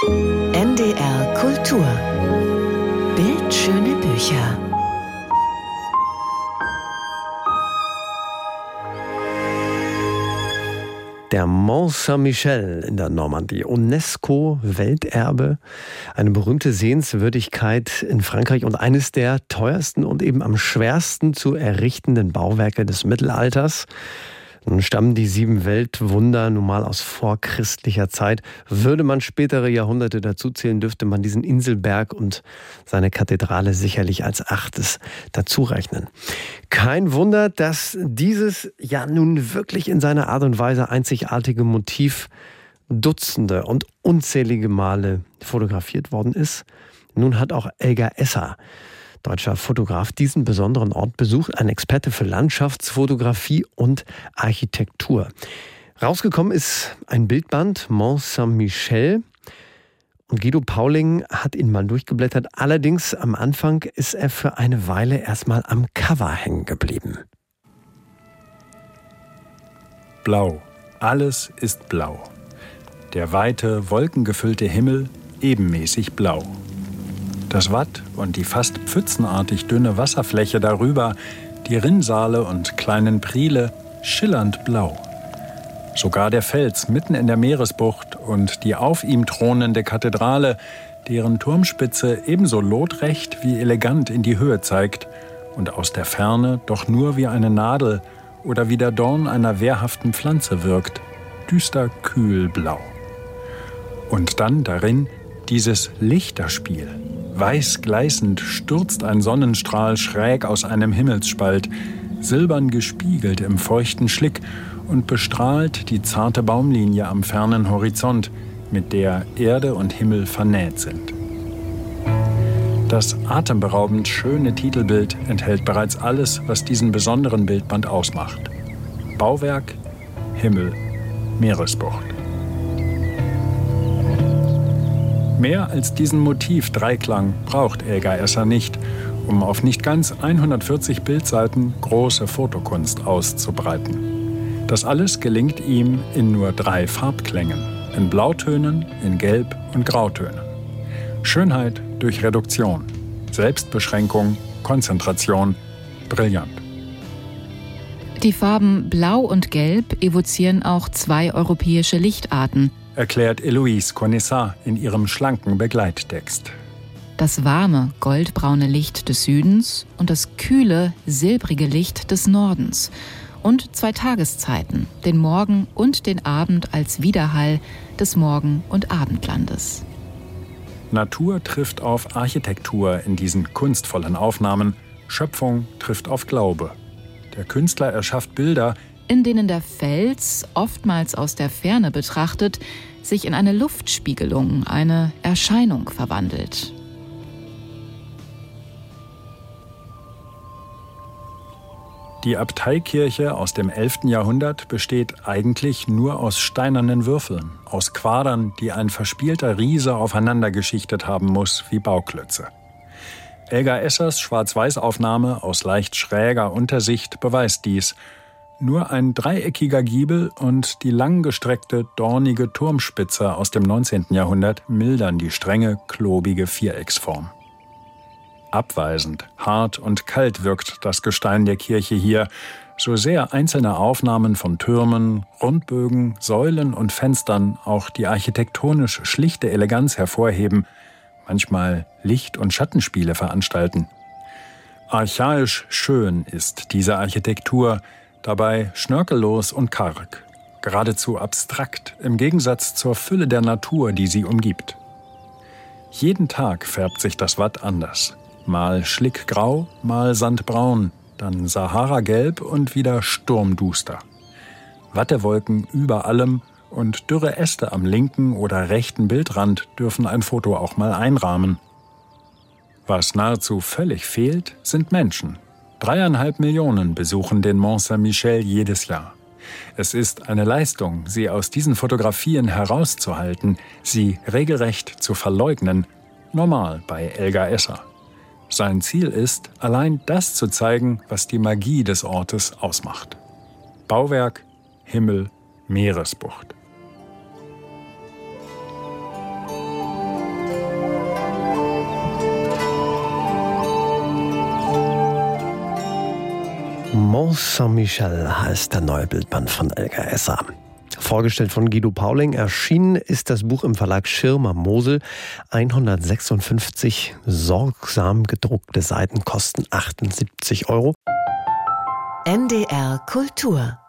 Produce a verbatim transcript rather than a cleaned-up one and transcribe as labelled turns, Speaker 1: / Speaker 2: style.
Speaker 1: N D R Kultur. Bildschöne Bücher.
Speaker 2: Der Mont Saint-Michel in der Normandie, UNESCO-Welterbe, eine berühmte Sehenswürdigkeit in Frankreich und eines der teuersten und eben am schwersten zu errichtenden Bauwerke des Mittelalters. Nun stammen die sieben Weltwunder nun mal aus vorchristlicher Zeit. Würde man spätere Jahrhunderte dazuzählen, dürfte man diesen Inselberg und seine Kathedrale sicherlich als achtes dazurechnen. Kein Wunder, dass dieses ja nun wirklich in seiner Art und Weise einzigartige Motiv Dutzende und unzählige Male fotografiert worden ist. Nun hat auch Elgar Esser, deutscher Fotograf, diesen besonderen Ort besucht, ein Experte für Landschaftsfotografie und Architektur. Rausgekommen ist ein Bildband, Mont Saint-Michel. Und Guido Pauling hat ihn mal durchgeblättert. Allerdings am Anfang ist er für eine Weile erstmal am Cover hängen geblieben.
Speaker 3: Blau. Alles ist blau. Der weite, wolkengefüllte Himmel ebenmäßig blau. Das Watt und die fast pfützenartig dünne Wasserfläche darüber, die Rinnsale und kleinen Priele, schillernd blau. Sogar der Fels mitten in der Meeresbucht und die auf ihm thronende Kathedrale, deren Turmspitze ebenso lotrecht wie elegant in die Höhe zeigt und aus der Ferne doch nur wie eine Nadel oder wie der Dorn einer wehrhaften Pflanze wirkt, düster kühl blau. Und dann darin dieses Lichterspiel. Weiß gleißend stürzt ein Sonnenstrahl schräg aus einem Himmelsspalt, silbern gespiegelt im feuchten Schlick und bestrahlt die zarte Baumlinie am fernen Horizont, mit der Erde und Himmel vernäht sind. Das atemberaubend schöne Titelbild enthält bereits alles, was diesen besonderen Bildband ausmacht. Bauwerk, Himmel, Meeresbucht. Mehr als diesen Motiv-Dreiklang braucht Elgar Esser nicht, um auf nicht ganz hundertvierzig Bildseiten große Fotokunst auszubreiten. Das alles gelingt ihm in nur drei Farbklängen, in Blautönen, in Gelb- und Grautönen. Schönheit durch Reduktion, Selbstbeschränkung, Konzentration, brillant.
Speaker 4: Die Farben Blau und Gelb evozieren auch zwei europäische Lichtarten,
Speaker 3: erklärt Eloise Conessat in ihrem schlanken Begleittext.
Speaker 4: Das warme, goldbraune Licht des Südens und das kühle, silbrige Licht des Nordens. Und zwei Tageszeiten, den Morgen und den Abend als Widerhall des Morgen- und Abendlandes.
Speaker 3: Natur trifft auf Architektur in diesen kunstvollen Aufnahmen. Schöpfung trifft auf Glaube. Der Künstler erschafft Bilder,
Speaker 4: in denen der Fels, oftmals aus der Ferne betrachtet, sich in eine Luftspiegelung, eine Erscheinung verwandelt.
Speaker 3: Die Abteikirche aus dem elften Jahrhundert besteht eigentlich nur aus steinernen Würfeln, aus Quadern, die ein verspielter Riese aufeinander geschichtet haben muss wie Bauklötze. Elgar Essers Schwarz-Weiß-Aufnahme aus leicht schräger Untersicht beweist dies. Nur ein dreieckiger Giebel und die langgestreckte, dornige Turmspitze aus dem neunzehnten Jahrhundert mildern die strenge, klobige Vierecksform. Abweisend, hart und kalt wirkt das Gestein der Kirche hier, so sehr einzelne Aufnahmen von Türmen, Rundbögen, Säulen und Fenstern auch die architektonisch schlichte Eleganz hervorheben, manchmal Licht- und Schattenspiele veranstalten. Archaisch schön ist diese Architektur, dabei schnörkellos und karg, geradezu abstrakt im Gegensatz zur Fülle der Natur, die sie umgibt. Jeden Tag färbt sich das Watt anders. Mal schlickgrau, mal sandbraun, dann Sahara-gelb und wieder sturmduster. Wattewolken über allem und dürre Äste am linken oder rechten Bildrand dürfen ein Foto auch mal einrahmen. Was nahezu völlig fehlt, sind Menschen. Dreieinhalb Millionen besuchen den Mont Saint-Michel jedes Jahr. Es ist eine Leistung, sie aus diesen Fotografien herauszuhalten, sie regelrecht zu verleugnen, normal bei Elgar Esser. Sein Ziel ist, allein das zu zeigen, was die Magie des Ortes ausmacht. Bauwerk, Himmel, Meeresbucht.
Speaker 2: Mont Saint-Michel heißt der neue Bildband von Elga Esser. Vorgestellt von Guido Pauling, erschienen ist das Buch im Verlag Schirmer Mosel. hundertsechsundfünfzig sorgsam gedruckte Seiten kosten achtundsiebzig Euro.
Speaker 1: N D R Kultur